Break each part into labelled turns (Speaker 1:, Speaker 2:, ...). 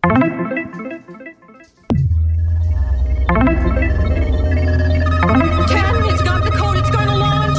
Speaker 1: It's got the code. It's going to launch.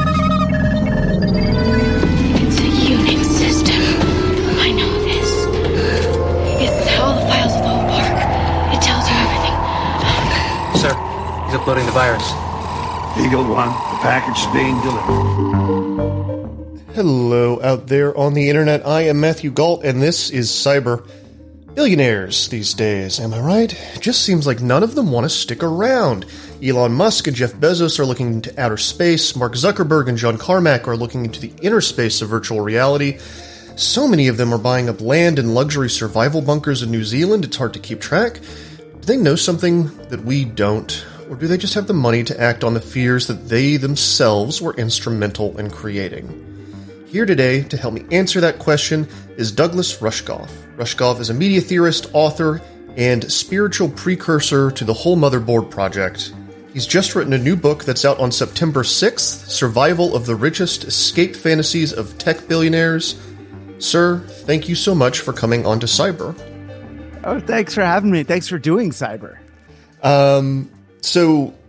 Speaker 2: It's a Unix system. I know this. It's all the files of the whole park. It tells you everything.
Speaker 3: Sir, he's uploading the virus.
Speaker 4: Eagle One, the package is being delivered.
Speaker 5: Hello out there on the internet. I am Matthew Gault, and this is Cyber. Billionaires these days, am I right? It just seems like none of them want to stick around. Elon Musk and Jeff Bezos are looking into outer space. Mark Zuckerberg and John Carmack are looking into the inner space of virtual reality. So many of them are buying up land in luxury survival bunkers in New Zealand, it's hard to keep track. Do they know something that we don't? Or do they just have the money to act on the fears that they themselves were instrumental in creating? Here today to help me answer that question is Douglas Rushkoff. Rushkoff is a media theorist, author, and spiritual precursor to the Whole Motherboard Project. He's just written a new book that's out on September 6th, Survival of the Richest Escape Fantasies of Tech Billionaires. Sir, thank you so much for coming on to Cyber.
Speaker 6: Oh, thanks for having me. Thanks for doing Cyber.
Speaker 5: So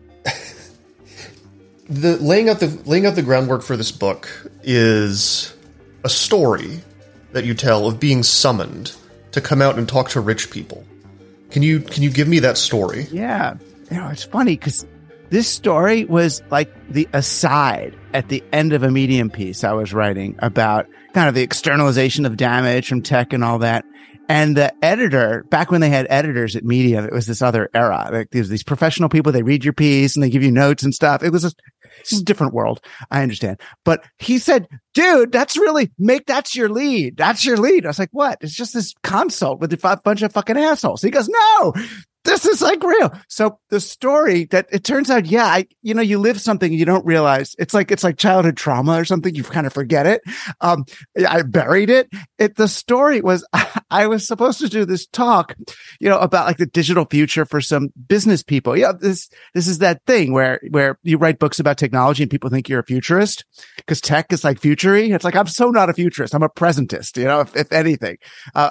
Speaker 5: laying out the groundwork for this book is a story that you tell of being summoned to come out and talk to rich people. Can you give me that story?
Speaker 6: Yeah. It's funny because this story was like the aside at the end of a Medium piece I was writing about kind of the externalization of damage from tech and all that. And the editor, back when they had editors at Medium, it was this other era. Like there's these professional people, they read your piece and they give you notes and stuff. It's just a different world. I understand. But he said, dude, that's your lead. That's your lead. I was like, what? It's just this consult with a bunch of fucking assholes. He goes, no, this is like real. So the story that it turns out, you live something you don't realize. It's like childhood trauma or something. You kind of forget it. I buried it. The story was, I was supposed to do this talk, about like the digital future for some business people. Yeah. This is that thing where you write books about technology and people think you're a futurist because tech is like futury. It's like, I'm so not a futurist. I'm a presentist, if anything,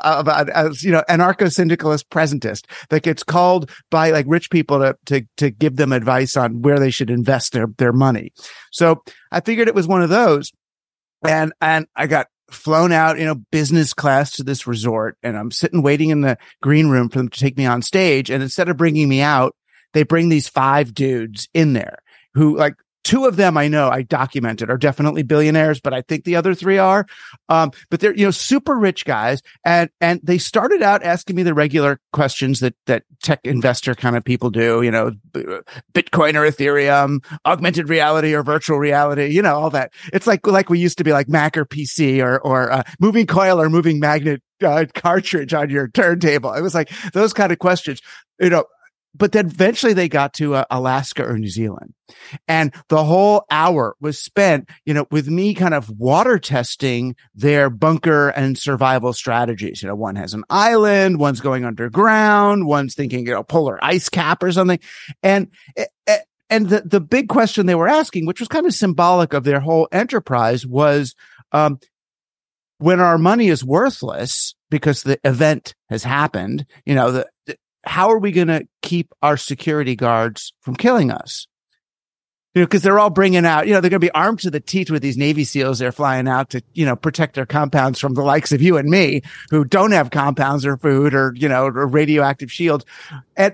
Speaker 6: anarcho-syndicalist presentist that gets called by like rich people to give them advice on where they should invest their money. So I figured it was one of those. And I got flown out, business class to this resort, and I'm sitting waiting in the green room for them to take me on stage. And instead of bringing me out, they bring these 5 dudes in there who, like, 2 of them I know I documented are definitely billionaires, but I think the other 3 are. But they're, super rich guys. And they started out asking me the regular questions that tech investor kind of people do, Bitcoin or Ethereum, augmented reality or virtual reality, all that. It's like we used to be like Mac or PC or moving coil or moving magnet cartridge on your turntable. It was like those kind of questions, But then eventually they got to Alaska or New Zealand, and the whole hour was spent, with me kind of water testing their bunker and survival strategies. One has an island, one's going underground, one's thinking, polar ice cap or something. And the big question they were asking, which was kind of symbolic of their whole enterprise, was, when our money is worthless because the event has happened, how are we going to keep our security guards from killing us? Because they're all bringing out, they're going to be armed to the teeth with these Navy SEALs they're flying out to, protect their compounds from the likes of you and me who don't have compounds or food or, or radioactive shields. And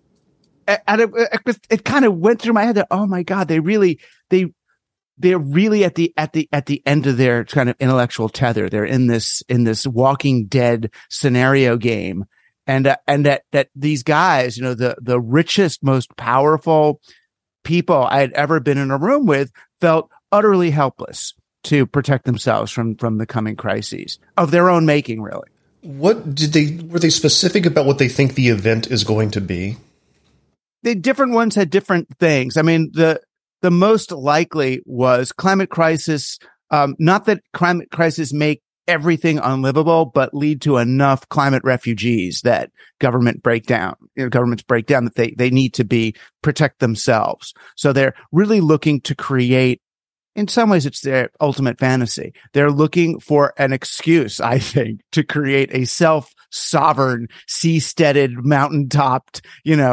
Speaker 6: it kind of went through my head that, oh my God, they're really at the end of their kind of intellectual tether. They're in this Walking Dead scenario game. And that these guys, the richest, most powerful people I had ever been in a room with felt utterly helpless to protect themselves from the coming crises of their own making, really.
Speaker 5: Were they specific about what they think the event is going to be?
Speaker 6: The different ones had different things. I mean, the most likely was climate crisis. Not that climate crisis make everything unlivable, but lead to enough climate refugees that governments break down that they need to protect themselves. So they're really looking to create in some ways, it's their ultimate fantasy. They're looking for an excuse, I think, to create a self-sovereign, seasteaded, mountain-topped,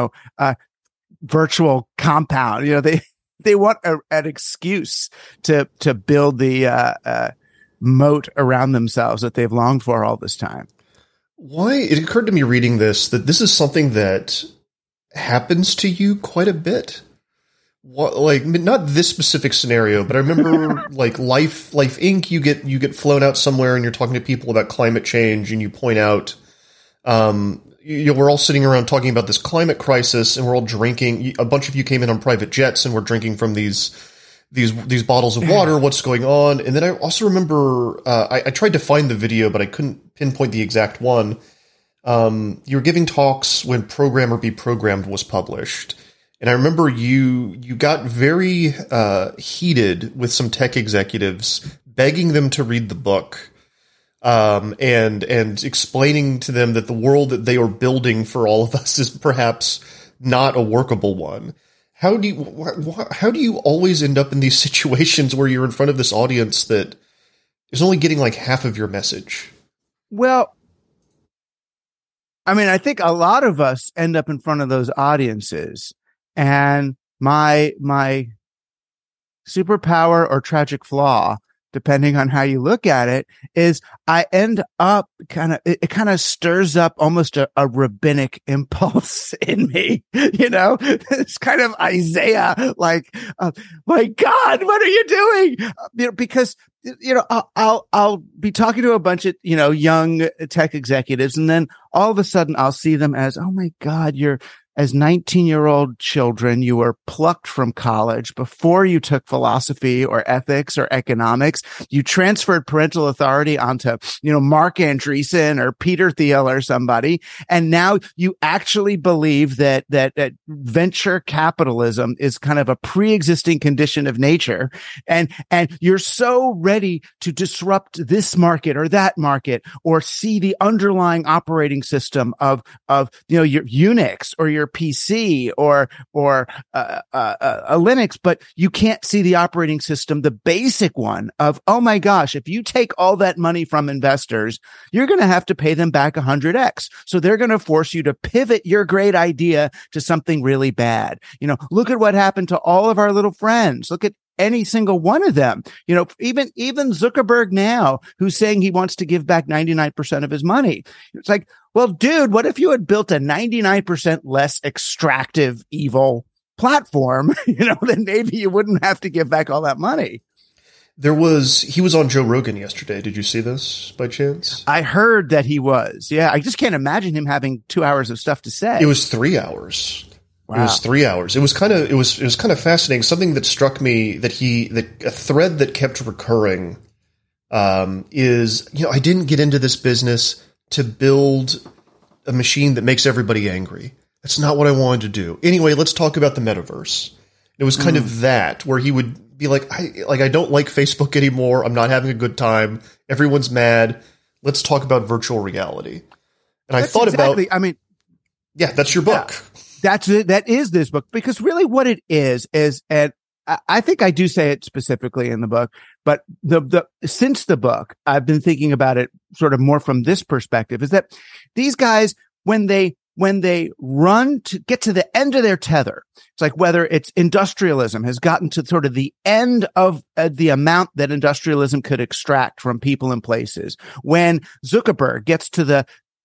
Speaker 6: virtual compound. They want an excuse to build the moat around themselves that they've longed for all this time.
Speaker 5: Why? It occurred to me reading this that this is something that happens to you quite a bit. Like, not this specific scenario, but I remember like Life Inc. You get flown out somewhere and you're talking to people about climate change, and you point out, we're all sitting around talking about this climate crisis, and we're all drinking. A bunch of you came in on private jets, and we're drinking from these bottles of water. What's going on? And then I also remember I tried to find the video, but I couldn't pinpoint the exact one. You were giving talks when Program or Be Programmed was published. And I remember you got very heated with some tech executives, begging them to read the book, and explaining to them that the world that they are building for all of us is perhaps not a workable one. How do you always end up in these situations where you're in front of this audience that is only getting like half of your message?
Speaker 6: Well, I mean, I think a lot of us end up in front of those audiences. And my superpower or tragic flaw, depending on how you look at it, is I end up it kind of stirs up almost a rabbinic impulse in me. It's kind of Isaiah, like, my God, what are you doing? Because, I'll be talking to a bunch of, young tech executives, and then all of a sudden I'll see them as, oh my God, as 19-year-old children, you were plucked from college before you took philosophy or ethics or economics. You transferred parental authority onto, Mark Andreessen or Peter Thiel or somebody. And now you actually believe that venture capitalism is kind of a pre-existing condition of nature. And you're so ready to disrupt this market or that market, or see the underlying operating system of your Unix or your PC or a Linux, but you can't see the operating system, the basic one of, oh my gosh, if you take all that money from investors, you're going to have to pay them back 100x. So they're going to force you to pivot your great idea to something really bad. Look at what happened to all of our little friends. Look at any single one of them. Even Zuckerberg now, who's saying he wants to give back 99% of his money. It's like, well, dude, what if you had built a 99% less extractive, evil platform, then maybe you wouldn't have to give back all that money.
Speaker 5: He was on Joe Rogan yesterday. Did you see this by chance?
Speaker 6: I heard that he was. Yeah. I just can't imagine him having 2 hours of stuff to say.
Speaker 5: It was 3 hours.
Speaker 6: Wow.
Speaker 5: It was 3 hours. It was kind of fascinating. Something that struck me that a thread that kept recurring, is, I didn't get into this business to build a machine that makes everybody angry. That's not what I wanted to do. Anyway, let's talk about the metaverse. It was kind of that, where he would be like, I don't like Facebook anymore. I'm not having a good time. Everyone's mad. Let's talk about virtual reality. And I thought about, yeah, that's your book.
Speaker 6: Yeah. That is this book, because really what it is, and I think I do say it specifically in the book, but since the book, I've been thinking about it sort of more from this perspective, is that these guys, when they run to get to the end of their tether, it's like whether it's industrialism has gotten to sort of the end of the amount that industrialism could extract from people and places. When Zuckerberg gets to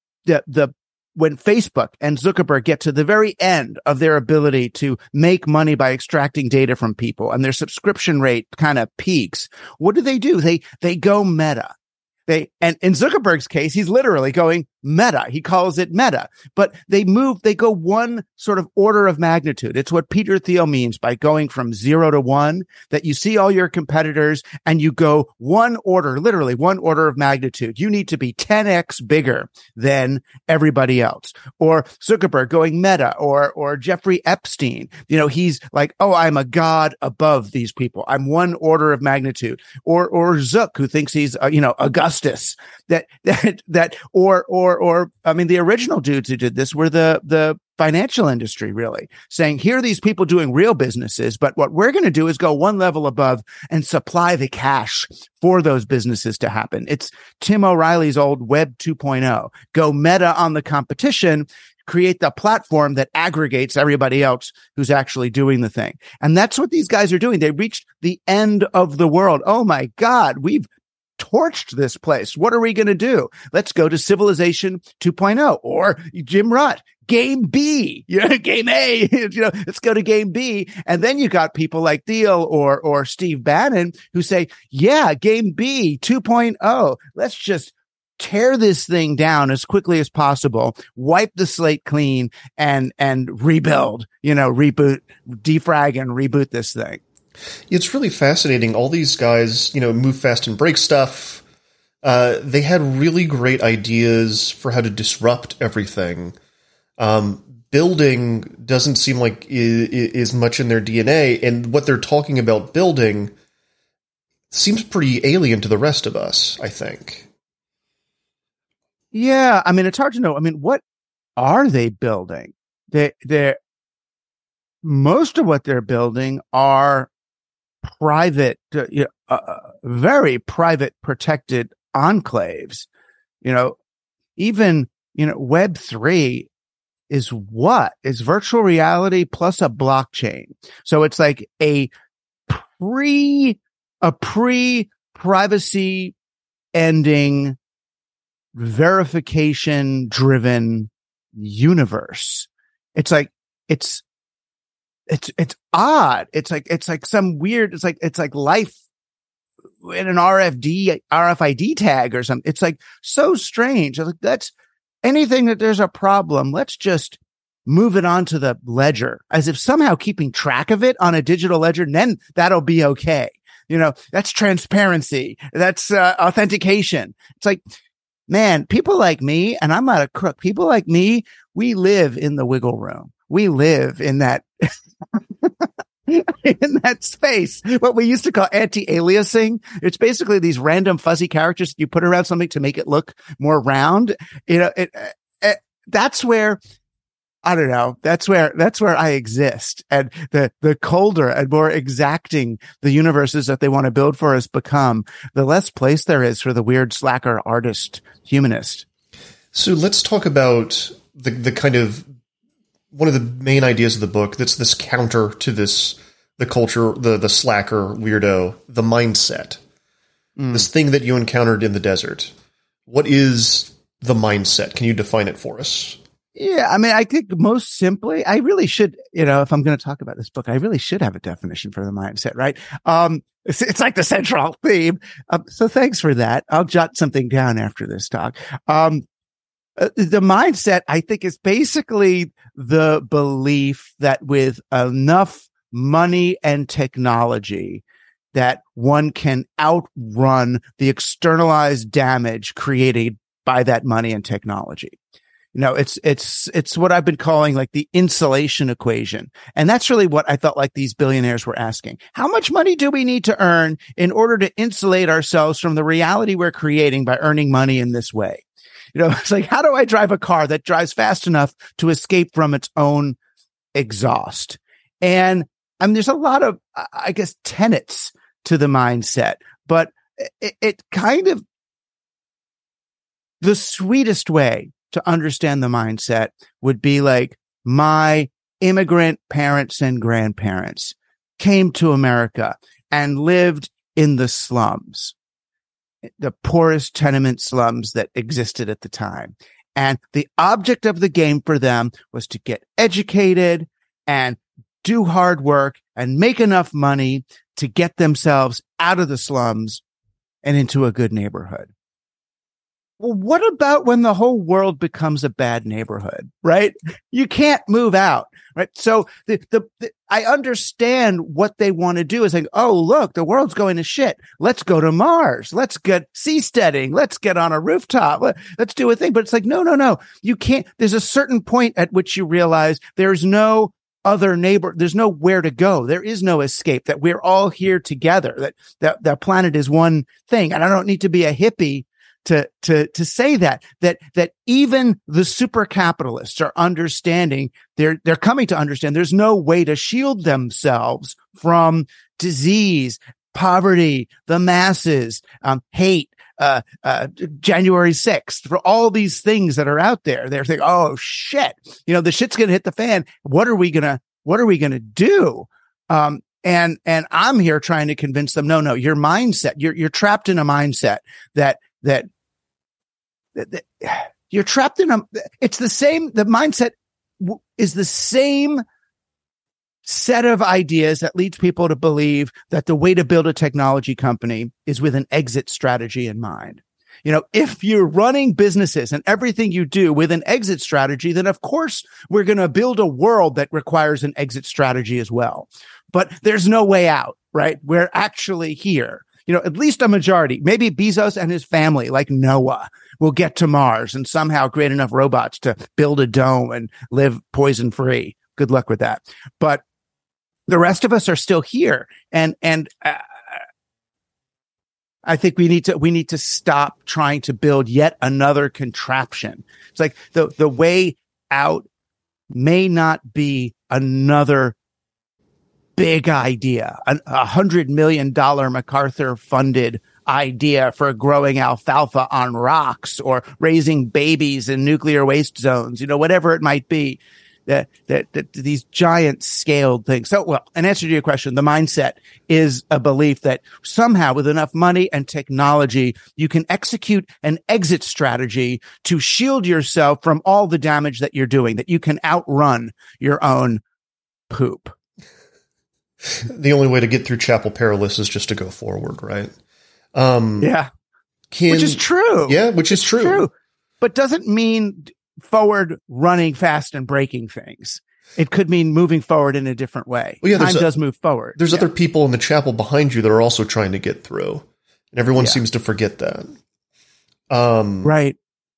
Speaker 6: when Facebook and Zuckerberg get to the very end of their ability to make money by extracting data from people, and their subscription rate kind of peaks, what do? They go meta. And in Zuckerberg's case, he's literally going meta. He calls it meta, but they go one sort of order of magnitude. It's what Peter Thiel means by going from 0 to 1, that you see all your competitors and you go literally one order of magnitude. You need to be 10x bigger than everybody else. Or Zuckerberg going meta, or Jeffrey Epstein, he's like, oh, I'm a god above these people. I'm one order of magnitude. Or Zuck, who thinks he's, Augustus, the original dudes who did this were the financial industry, really saying, here are these people doing real businesses, but what we're going to do is go one level above and supply the cash for those businesses to happen. It's Tim O'Reilly's old Web 2.0. Go meta on the competition, create the platform that aggregates everybody else who's actually doing the thing. And that's what these guys are doing. They reached the end of the world. Oh my God, we've torched this place. What are we going to do? Let's go to Civilization 2.0 or Jim Rutt. Game B, game A, let's go to game B. And then you got people like Thiel or Steve Bannon who say, yeah, game B 2.0. Let's just tear this thing down as quickly as possible, wipe the slate clean and rebuild, reboot, defrag and reboot this thing.
Speaker 5: It's really fascinating. All these guys, move fast and break stuff. They had really great ideas for how to disrupt everything. Building doesn't seem like is much in their DNA, and what they're talking about building seems pretty alien to the rest of us, I think.
Speaker 6: Yeah, I mean, it's hard to know. I mean, what are they building? They're most of what they're building are private, very private, protected enclaves. Even Web3 is what? It's virtual reality plus a blockchain. So it's like a pre-privacy ending, verification driven universe. It's like, it's odd. It's like some weird, it's like life in an RFID tag or something. It's like so strange. Like, that's anything that there's a problem. Let's just move it onto the ledger as if somehow keeping track of it on a digital ledger, and then that'll be okay. That's transparency. That's authentication. It's like, man, people like me, and I'm not a crook. People like me, we live in the wiggle room. We live in that, in that space, what we used to call anti-aliasing. It's basically these random fuzzy characters you put around something to make it look more round. That's where, I don't know. That's where I exist. And the colder and more exacting the universes that they want to build for us become, the less place there is for the weird slacker artist humanist.
Speaker 5: So let's talk about the kind of one of the main ideas of the book that's this counter to the culture, the slacker weirdo, the mindset, this thing that you encountered in the desert. What is the mindset? Can you define it for us?
Speaker 6: Yeah, I mean, I think most simply, I really should, if I'm going to talk about this book, I really should have a definition for the mindset, right? It's like the central theme. So thanks for that. I'll jot something down after this talk. The mindset, I think, is basically the belief that with enough money and technology that one can outrun the externalized damage created by that money and technology. It's what I've been calling like the insulation equation. And that's really what I felt like these billionaires were asking. How much money do we need to earn in order to insulate ourselves from the reality we're creating by earning money in this way? It's like, how do I drive a car that drives fast enough to escape from its own exhaust? And I mean, there's a lot of, I guess, tenets to the mindset, but it kind of, the sweetest way to understand the mindset would be like, my immigrant parents and grandparents came to America and lived in the slums, the poorest tenement slums that existed at the time. And the object of the game for them was to get educated and do hard work and make enough money to get themselves out of the slums and into a good neighborhood. Well, what about when the whole world becomes a bad neighborhood, right? You can't move out, right? So I understand what they want to do is like, oh, look, the world's going to shit. Let's go to Mars. Let's get seasteading. Let's get on a rooftop. Let's do a thing. But it's like, no. You can't. There's a certain point at which you realize there's no other neighbor. There's nowhere to go. There is no escape, that we're all here together, that the planet is one thing. And I don't need to be a hippie to say that even the super capitalists are understanding, they're coming to understand there's no way to shield themselves from disease, poverty, the masses, hate, January 6th, for all these things that are out there. They're thinking, oh shit, the shit's going to hit the fan. What are we going to do? And I'm here trying to convince them, no, your mindset, you're trapped in a mindset that you're trapped in it's the same, the mindset is the same set of ideas that leads people to believe that the way to build a technology company is with an exit strategy in mind. If you're running businesses and everything you do with an exit strategy, then of course we're going to build a world that requires an exit strategy as well. But there's no way out, right? We're actually here. At least a majority, maybe Bezos and his family, like Noah, will get to Mars and somehow create enough robots to build a dome and live poison free. Good luck with that. But the rest of us are still here. And I think we need to stop trying to build yet another contraption. It's like the way out may not be another big idea, $100 million MacArthur funded idea for growing alfalfa on rocks or raising babies in nuclear waste zones, whatever it might be, that these giant scaled things. So, well, in answer to your question, the mindset is a belief that somehow with enough money and technology, you can execute an exit strategy to shield yourself from all the damage that you're doing, that you can outrun your own poop.
Speaker 5: The only way to get through Chapel Perilous is just to go forward, right?
Speaker 6: Yeah. Which is true.
Speaker 5: Yeah, which is true.
Speaker 6: But doesn't mean forward running fast and breaking things. It could mean moving forward in a different way. Well, yeah, time does move forward.
Speaker 5: There's other people in the chapel behind you that are also trying to get through. And everyone seems to forget that.
Speaker 6: Right.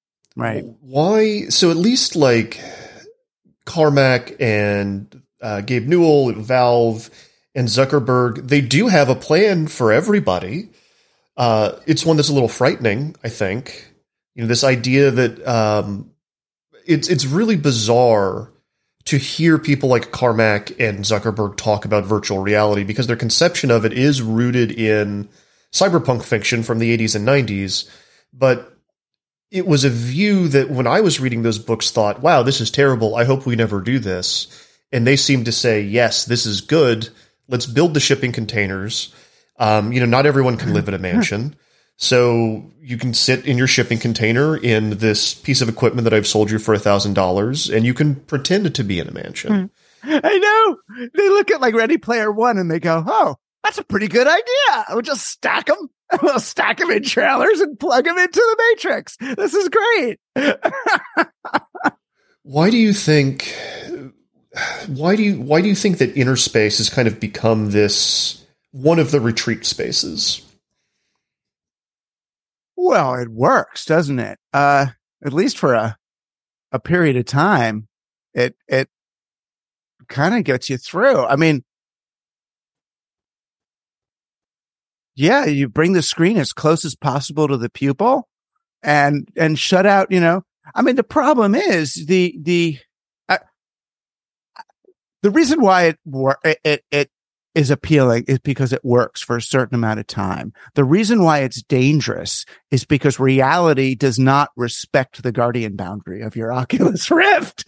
Speaker 5: Why? So at least like Carmack and Gabe Newell at Valve and Zuckerberg, they do have a plan for everybody. It's one that's a little frightening, I think. This idea that it's really bizarre to hear people like Carmack and Zuckerberg talk about virtual reality because their conception of it is rooted in cyberpunk fiction from the 80s and 90s. But it was a view that when I was reading those books thought, wow, this is terrible. I hope we never do this. And they seem to say, yes, this is good. Let's build the shipping containers. Not everyone can live in a mansion. So you can sit in your shipping container in this piece of equipment that I've sold you for $1,000 and you can pretend to be in a mansion.
Speaker 6: I know. They look at like Ready Player One and they go, oh, that's a pretty good idea. We'll just stack them. We'll stack them in trailers and plug them into the Matrix. This is great.
Speaker 5: Why do you think that inner space has kind of become this one of the retreat spaces?
Speaker 6: Well, it works, doesn't it? At least for a period of time, it kind of gets you through. I mean, yeah, you bring the screen as close as possible to the pupil and shut out, I mean, the problem is the reason why it is appealing is because it works for a certain amount of time. The reason why it's dangerous is because reality does not respect the guardian boundary of your Oculus Rift.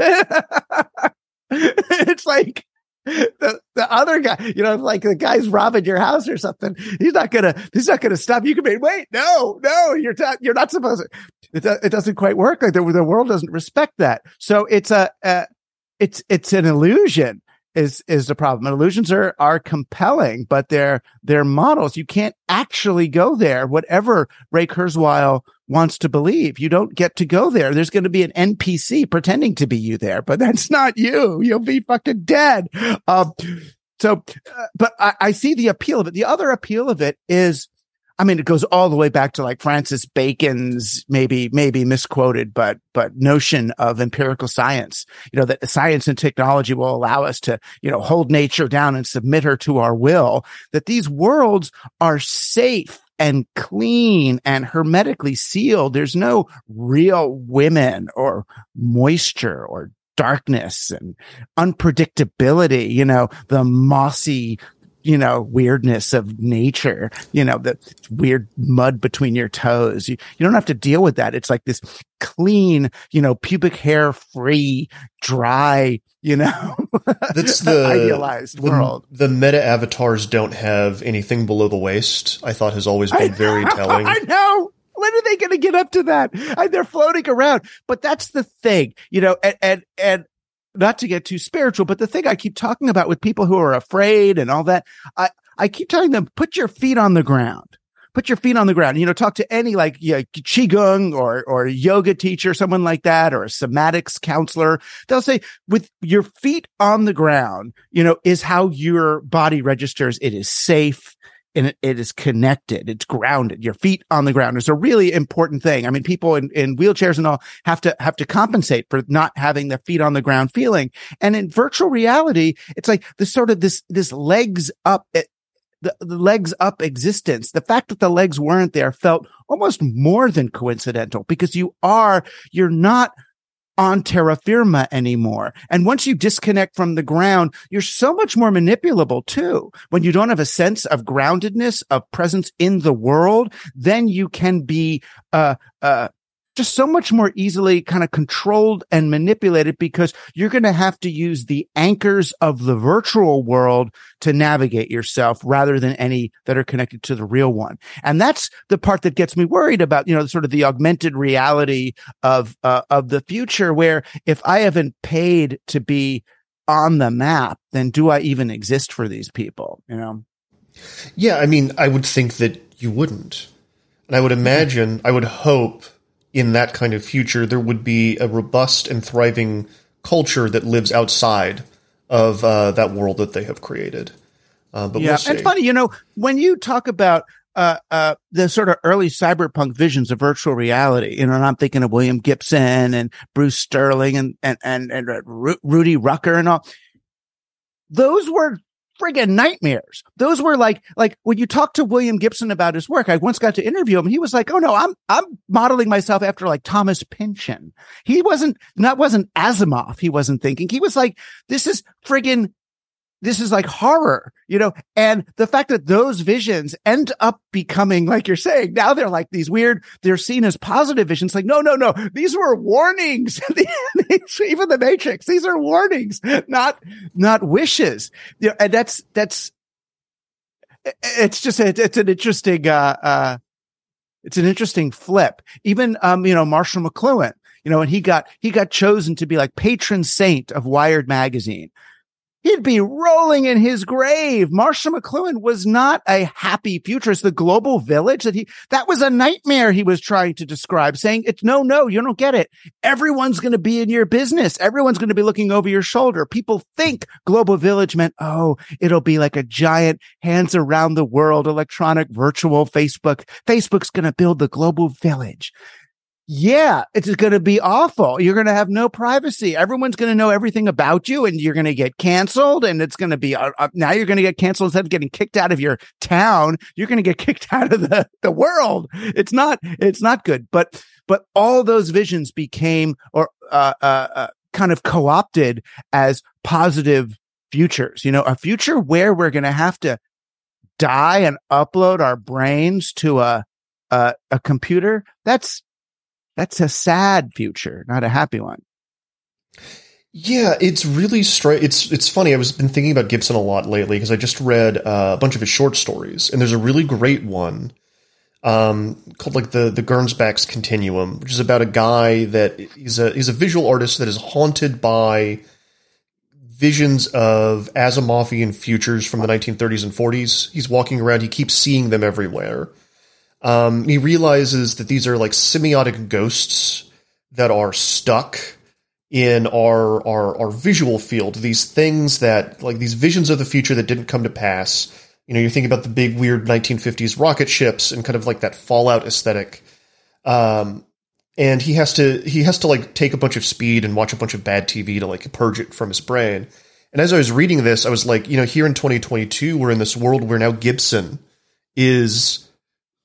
Speaker 6: It's like the other guy, like the guy's robbing your house or something. He's not gonna stop. You can be, wait, no, you're not supposed to. It doesn't quite work. Like the world doesn't respect that. So it's it's an illusion. Is the problem. Illusions are compelling, but they're models. You can't actually go there. Whatever Ray Kurzweil wants to believe, you don't get to go there. There's going to be an NPC pretending to be you there, but that's not you. You'll be fucking dead. But I see the appeal of it. The other appeal of it is, I mean, it goes all the way back to like Francis Bacon's maybe misquoted, but notion of empirical science, that science and technology will allow us to, hold nature down and submit her to our will, that these worlds are safe and clean and hermetically sealed. There's no real women or moisture or darkness and unpredictability, the mossy, weirdness of nature, the weird mud between your toes. You don't have to deal with that. It's like this clean, pubic hair free, dry,
Speaker 5: that's the
Speaker 6: idealized world.
Speaker 5: The meta avatars don't have anything below the waist. I thought has always been very telling.
Speaker 6: I know. When are they going to get up to that? They're floating around, but that's the thing, and not to get too spiritual, but the thing I keep talking about with people who are afraid and all that, I keep telling them, put your feet on the ground. Put your feet on the ground. Talk to any Qigong or yoga teacher, someone like that, or a somatics counselor. They'll say, with your feet on the ground, is how your body registers. It is safe. And it is connected. It's grounded. Your feet on the ground is a really important thing. I mean, people in wheelchairs and all have to compensate for not having their feet on the ground feeling. And in virtual reality, it's like this legs up, the legs up existence. The fact that the legs weren't there felt almost more than coincidental, because you're not on terra firma anymore. And once you disconnect from the ground, you're so much more manipulable too. When you don't have a sense of groundedness, of presence in the world, then you can be just so much more easily kind of controlled and manipulated, because you're going to have to use the anchors of the virtual world to navigate yourself rather than any that are connected to the real one. And that's the part that gets me worried about, sort of the augmented reality of the future, where if I haven't paid to be on the map, then do I even exist for these people?
Speaker 5: Yeah. I mean, I would think that you wouldn't. And I would imagine, I would hope, in that kind of future, there would be a robust and thriving culture that lives outside of that world that they have created. But
Speaker 6: yeah,
Speaker 5: we'll see.
Speaker 6: It's funny, when you talk about the sort of early cyberpunk visions of virtual reality, and I'm thinking of William Gibson and Bruce Sterling and Rudy Rucker and all. Those were friggin' nightmares. Those were like when you talk to William Gibson about his work, I once got to interview him. He was like, "Oh no, I'm modeling myself after like Thomas Pynchon." That wasn't Asimov. He wasn't thinking. He was like, this is like horror, and the fact that those visions end up becoming, like you're saying, now they're like these weird, they're seen as positive visions. Like, no, these were warnings. Even the Matrix, these are warnings, not wishes. And it's just, it's an interesting, it's an interesting flip. Even, Marshall McLuhan, and he got chosen to be like patron saint of Wired magazine. He'd be rolling in his grave. Marshall McLuhan was not a happy futurist. The global village that was a nightmare he was trying to describe, saying no, you don't get it. Everyone's going to be in your business. Everyone's going to be looking over your shoulder. People think global village meant, it'll be like a giant hands around the world, electronic virtual Facebook. Facebook's going to build the global village. Yeah, it's going to be awful. You're going to have no privacy. Everyone's going to know everything about you, and you're going to get canceled. And it's going to be now you're going to get canceled instead of getting kicked out of your town. You're going to get kicked out of the world. It's not good. But all those visions became kind of co-opted as positive futures. A future where we're going to have to die and upload our brains to a computer. That's a sad future, not a happy one.
Speaker 5: Yeah, it's really it's funny. I've been thinking about Gibson a lot lately because I just read a bunch of his short stories, and there's a really great one called like the Gernsback's Continuum, which is about a guy that he's a visual artist that is haunted by visions of Asimovian futures from the 1930s and 40s. He's walking around, he keeps seeing them everywhere. He realizes that these are like semiotic ghosts that are stuck in our visual field. These things that, like, these visions of the future that didn't come to pass. You think about the big weird 1950s rocket ships and kind of like that Fallout aesthetic. And he has to like take a bunch of speed and watch a bunch of bad TV to like purge it from his brain. And as I was reading this, I was like, here in 2022, we're in this world where now Gibson is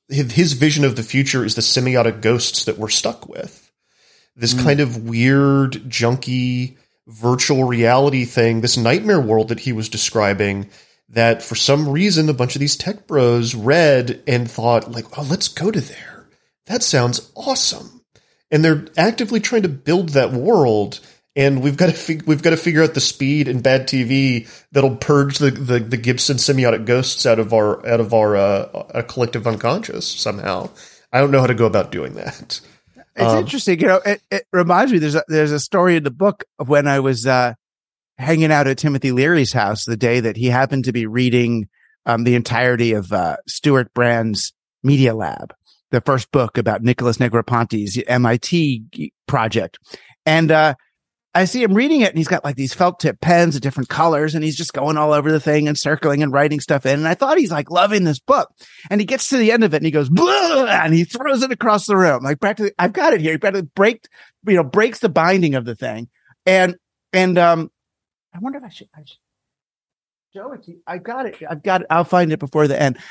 Speaker 5: his vision of the future is the semiotic ghosts that we're stuck with. This kind of weird, junky, virtual reality thing, this nightmare world that he was describing, that for some reason a bunch of these tech bros read and thought, like, oh, let's go to there. That sounds awesome. And they're actively trying to build that world, and we've got to figure out the speed and bad TV that'll purge the Gibson semiotic ghosts out of our collective unconscious somehow. I don't know how to go about doing that.
Speaker 6: It's interesting. It reminds me, there's a story in the book of when I was hanging out at Timothy Leary's house the day that he happened to be reading the entirety of Stuart Brand's Media Lab, the first book about Nicholas Negroponte's MIT project. And I see him reading it, and he's got like these felt tip pens of different colors, and he's just going all over the thing and circling and writing stuff in. And I thought he's like loving this book. And he gets to the end of it and he goes, blah, and he throws it across the room. Like practically, I've got it here. He practically breaks the binding of the thing. And I wonder if I should show it to you. I've got it. I'll find it before the end.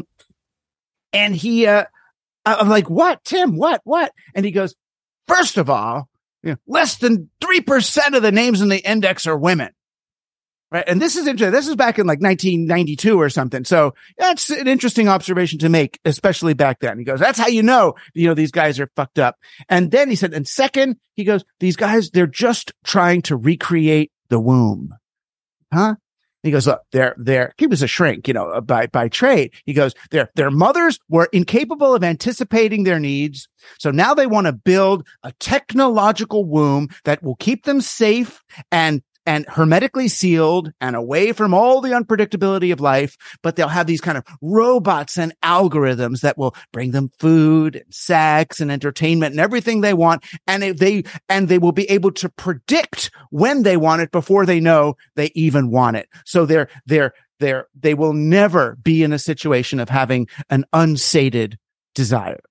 Speaker 6: And he, I'm like, what, Tim, what? And he goes, first of all, less than 3% of the names in the index are women. Right. And this is interesting. This is back in like 1992 or something. So that's an interesting observation to make, especially back then. He goes, that's how these guys are fucked up. And then he said, and second, he goes, these guys, they're just trying to recreate the womb. Huh? He goes, look, he was a shrink, by trade. He goes, their mothers were incapable of anticipating their needs. So now they want to build a technological womb that will keep them safe and hermetically sealed and away from all the unpredictability of life. But they'll have these kind of robots and algorithms that will bring them food and sex and entertainment and everything they want. And they will be able to predict when they want it before they know they even want it. So they will never be in a situation of having an unsated desire.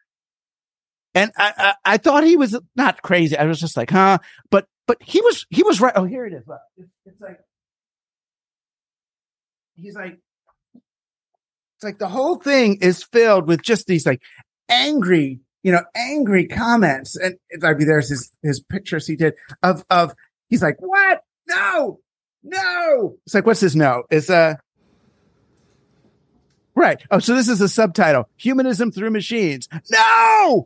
Speaker 6: And I thought he was not crazy. I was just like, huh? But he was right. Oh, here it is. It's like, it's like the whole thing is filled with just these like angry comments. And there's his pictures he did of, he's like, what? No. It's like, what's this? No, it's right. Oh, so this is a subtitle: Humanism Through Machines. No.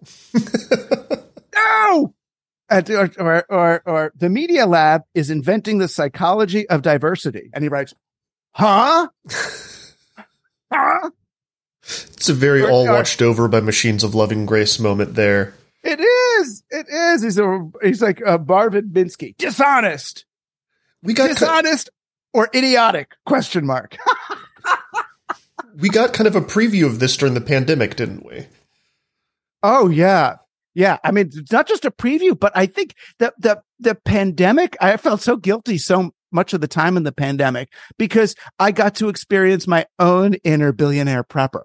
Speaker 6: No. Or the Media Lab is inventing the psychology of diversity. And he writes, huh?
Speaker 5: It's a very all watched over by machines of loving grace moment there.
Speaker 6: It is. He's like Marvin Minsky. Dishonest. Dishonest or idiotic? Question mark.
Speaker 5: We got kind of a preview of this during the pandemic, didn't we?
Speaker 6: Oh, yeah. Yeah. I mean, it's not just a preview, but I think that the pandemic, I felt so guilty so much of the time in the pandemic because I got to experience my own inner billionaire prepper.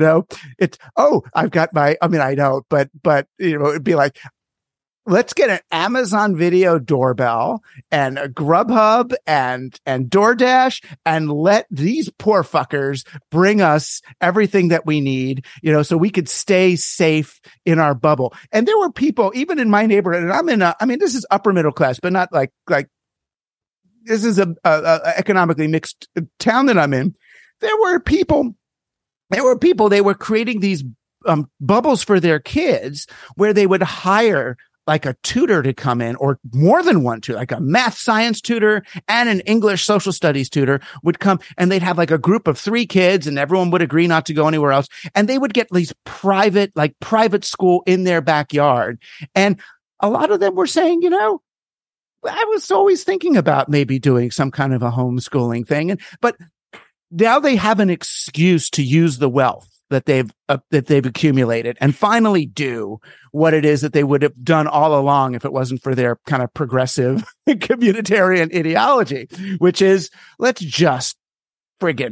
Speaker 6: I don't, but it'd be like, let's get an Amazon Video doorbell and a Grubhub and DoorDash and let these poor fuckers bring us everything that we need, so we could stay safe in our bubble. And there were people, even in my neighborhood, and this is upper middle class, but not like this is a economically mixed town that I'm in. There were people, they were creating these bubbles for their kids where they would hire like a tutor to come in, or more than one tutor, like a math science tutor and an English social studies tutor would come, and they'd have like a group of 3 kids, and everyone would agree not to go anywhere else. And they would get these private school in their backyard. And a lot of them were saying, I was always thinking about maybe doing some kind of a homeschooling thing. But now they have an excuse to use the wealth that they've accumulated and finally do what it is that they would have done all along if it wasn't for their kind of progressive communitarian ideology, which is let's just friggin'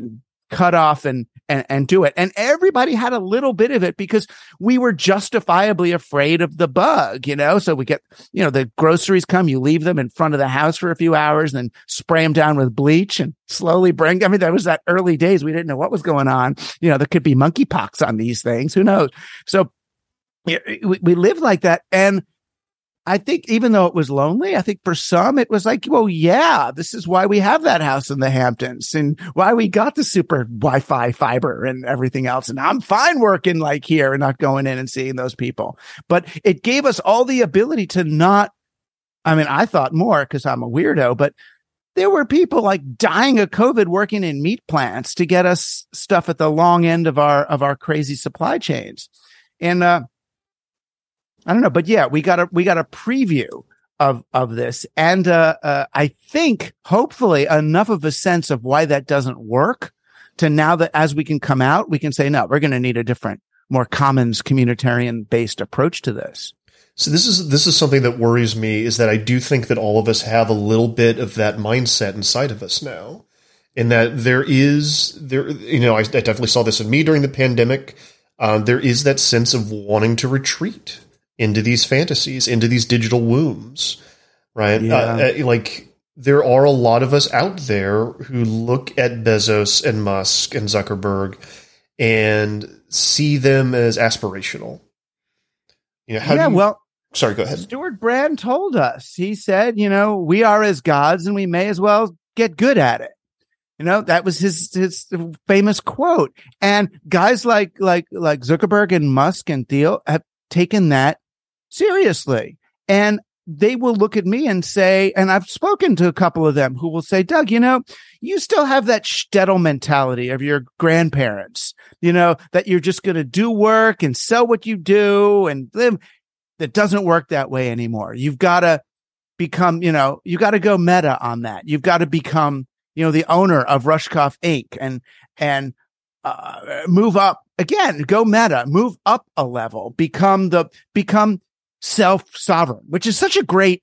Speaker 6: cut off and do it. And everybody had a little bit of it because we were justifiably afraid of the bug, So we get, the groceries come, you leave them in front of the house for a few hours, and then spray them down with bleach and slowly that was that early days. We didn't know what was going on. There could be monkeypox on these things. Who knows? So we lived like that. And I think even though it was lonely, I think for some it was like, well, yeah, this is why we have that house in the Hamptons and why we got the super Wi-Fi fiber and everything else. And I'm fine working like here and not going in and seeing those people. But it gave us all the ability to not, I thought more because I'm a weirdo, but there were people like dying of COVID working in meat plants to get us stuff at the long end of our crazy supply chains. And, I don't know, but yeah, we got a preview of this, and I think hopefully enough of a sense of why that doesn't work to now that as we can come out, we can say no, we're going to need a different, more commons communitarian based approach to this.
Speaker 5: So this is something that worries me, is that I do think that all of us have a little bit of that mindset inside of us now, in that I definitely saw this in me during the pandemic. There is that sense of wanting to retreat into these fantasies, into these digital wombs, right?
Speaker 6: Yeah.
Speaker 5: There are a lot of us out there who look at Bezos and Musk and Zuckerberg and see them as aspirational. Sorry, go ahead.
Speaker 6: Stuart Brand told us, he said, we are as gods and we may as well get good at it. That was his famous quote. And guys like Zuckerberg and Musk and Thiel have taken that seriously. And they will look at me and say, and I've spoken to a couple of them who will say, Doug, you still have that shtetl mentality of your grandparents, that you're just going to do work and sell what you do and live. That doesn't work that way anymore. You've got to become, you got to go meta on that. You've got to become, the owner of Rushkoff Inc. and move up again, go meta, move up a level, become self-sovereign, which is such a great,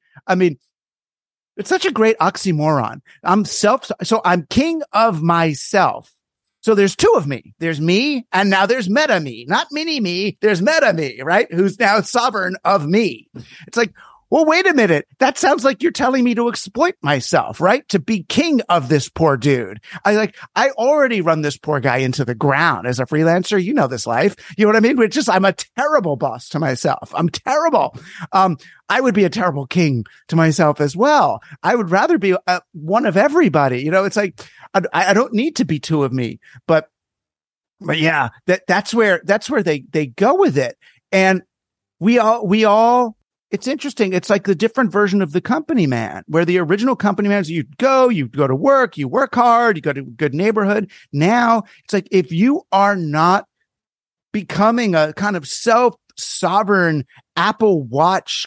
Speaker 6: it's such a great oxymoron. So I'm king of myself. So there's two of me. There's me, and now there's meta me, not mini me. There's meta me, right? Who's now sovereign of me. It's like, well, wait a minute. That sounds like you're telling me to exploit myself, right? To be king of this poor dude. I already run this poor guy into the ground as a freelancer. You know this life. You know what I mean? I'm a terrible boss to myself. I'm terrible. I would be a terrible king to myself as well. I would rather be one of everybody. It's like, I don't need to be two of me, but yeah, that's where they go with it. And we all, it's interesting. It's like the different version of the company man, where the original company man is you go to work, you work hard, you go to a good neighborhood. Now it's like, if you are not becoming a kind of self-sovereign Apple Watch,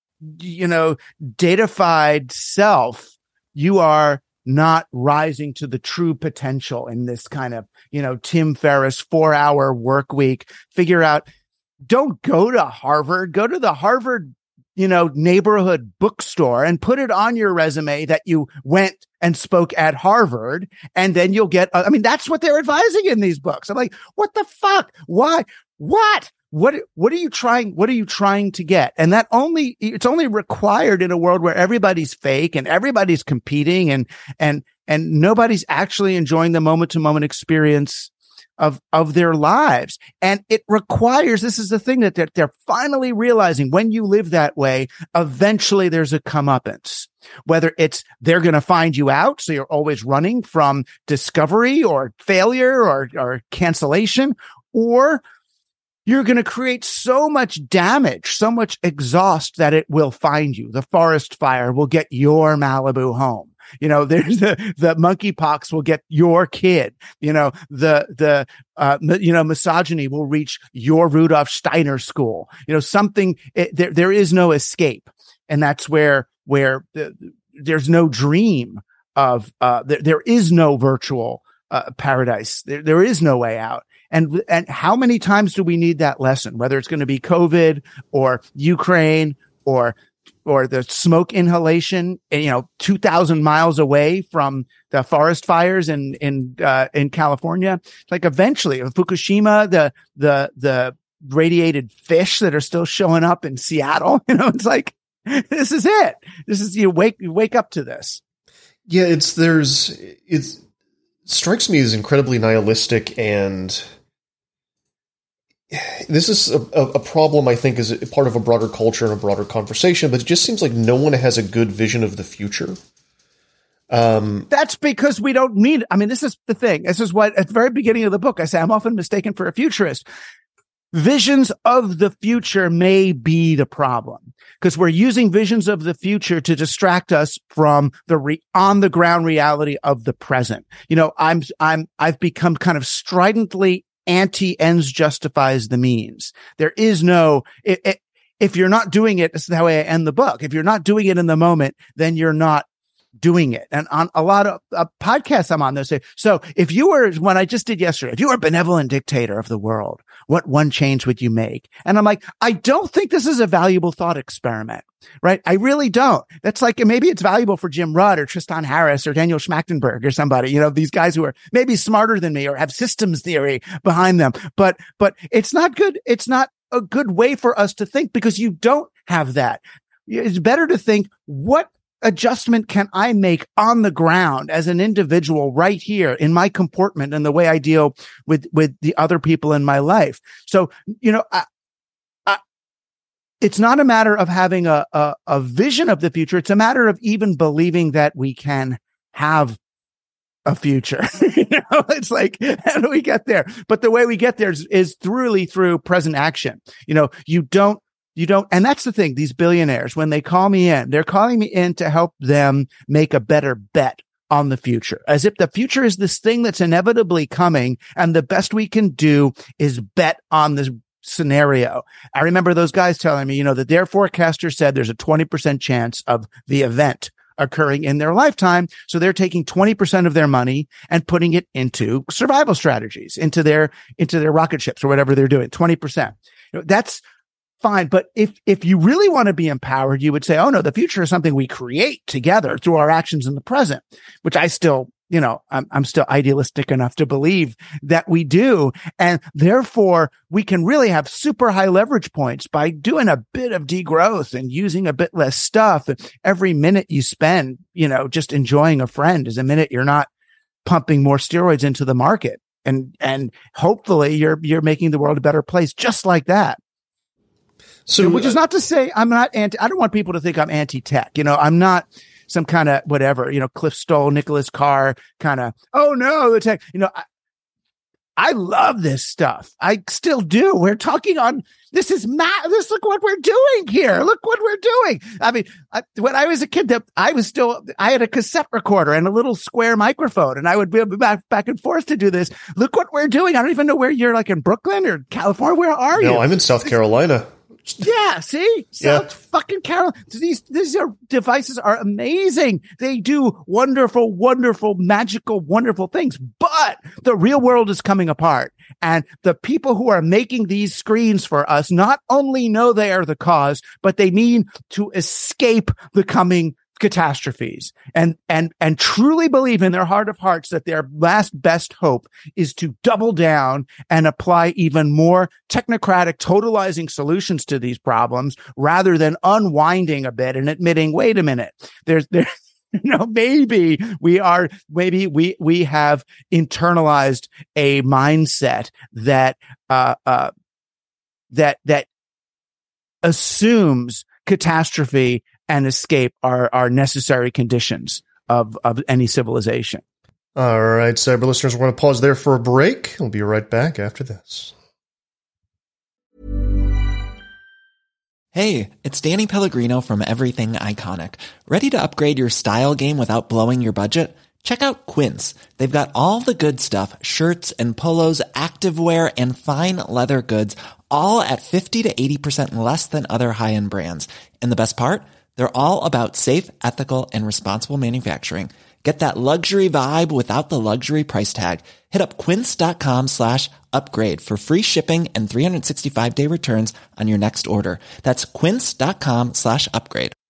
Speaker 6: datafied self, you are not rising to the true potential in this kind of, Tim Ferriss 4-hour work week. Figure out, don't go to Harvard, go to the Harvard neighborhood bookstore and put it on your resume that you went and spoke at Harvard. And then you'll get, that's what they're advising in these books. I'm like, what the fuck? Why? What are you trying to get? And it's only required in a world where everybody's fake and everybody's competing and nobody's actually enjoying the moment to moment experience of their lives. And it requires, this is the thing that they're finally realizing, when you live that way, eventually there's a comeuppance, whether it's they're going to find you out. So you're always running from discovery or failure or cancellation, or you're going to create so much damage, so much exhaust that it will find you. The forest fire will get your Malibu home. There's the monkeypox will get your kid. The misogyny will reach your Rudolf Steiner school. There is no escape. And that's where there's no dream of, there is no virtual paradise. There is no way out. And how many times do we need that lesson, whether it's going to be COVID or Ukraine or the smoke inhalation, 2,000 miles away from the forest fires in California. Like eventually Fukushima, the radiated fish that are still showing up in Seattle, it's like, this is it. This is, you wake up to this.
Speaker 5: Yeah. It strikes me as incredibly nihilistic, and this is a problem, I think, is part of a broader culture and a broader conversation, but it just seems like no one has a good vision of the future.
Speaker 6: That's because we don't need, this is the thing. This is what, at the very beginning of the book, I say, I'm often mistaken for a futurist. Visions of the future may be the problem, because we're using visions of the future to distract us from the on the ground reality of the present. I've become kind of stridently anti-ends justifies the means. There is no, if you're not doing it, this is how I end the book. If you're not doing it in the moment, then you're not doing it. And on a lot of podcasts I'm on, they say, so if you were, when I just did yesterday, if you were a benevolent dictator of the world, what one change would you make? And I'm like, I don't think this is a valuable thought experiment, right? I really don't. That's like, maybe it's valuable for Jim Rudd or Tristan Harris or Daniel Schmachtenberg or somebody, these guys who are maybe smarter than me or have systems theory behind them. But it's not good. It's not a good way for us to think, because you don't have that. It's better to think, what adjustment can I make on the ground as an individual right here in my comportment and the way I deal with the other people in my life? So, it's not a matter of having a vision of the future. It's a matter of even believing that we can have a future. It's like, how do we get there? But the way we get there is through present action. You don't, and that's the thing, these billionaires, when they call me in, they're calling me in to help them make a better bet on the future, as if the future is this thing that's inevitably coming, and the best we can do is bet on this scenario. I remember those guys telling me, that their forecaster said there's a 20% chance of the event occurring in their lifetime. So they're taking 20% of their money and putting it into survival strategies, into their rocket ships or whatever they're doing, 20%. That's fine. But if you really want to be empowered, you would say, oh no, the future is something we create together through our actions in the present, which I still, I'm still idealistic enough to believe that we do. And therefore we can really have super high leverage points by doing a bit of degrowth and using a bit less stuff. Every minute you spend, just enjoying a friend is a minute you're not pumping more steroids into the market. And hopefully you're making the world a better place just like that. So, which is not to say I'm not I don't want people to think I'm anti-tech. I'm not some kind of whatever, Cliff Stoll, Nicholas Carr kind of, oh no, the tech, I love this stuff. I still do. We're talking on, this is look what we're doing here. Look what we're doing. When I was a kid, I had a cassette recorder and a little square microphone, and I would be back and forth to do this. Look what we're doing. I don't even know where you're, like in Brooklyn or California. Where are you?
Speaker 5: No, I'm in South Carolina.
Speaker 6: Yeah, see? South fucking Carolina. These devices are amazing. They do wonderful, wonderful, magical, wonderful things. But the real world is coming apart. And the people who are making these screens for us not only know they are the cause, but they mean to escape the coming catastrophes and truly believe in their heart of hearts that their last best hope is to double down and apply even more technocratic, totalizing solutions to these problems rather than unwinding a bit and admitting, wait a minute, maybe we have internalized a mindset that assumes catastrophe and escape are necessary conditions of any civilization.
Speaker 5: All right, cyber listeners, we're going to pause there for a break. We'll be right back after this.
Speaker 7: Hey, it's Danny Pellegrino from Everything Iconic. Ready to upgrade your style game without blowing your budget? Check out Quince. They've got all the good stuff, shirts and polos, activewear, and fine leather goods, all at 50 to 80% less than other high-end brands. And the best part? They're all about safe, ethical, and responsible manufacturing. Get that luxury vibe without the luxury price tag. Hit up quince.com/upgrade for free shipping and 365-day returns on your next order. That's quince.com/upgrade.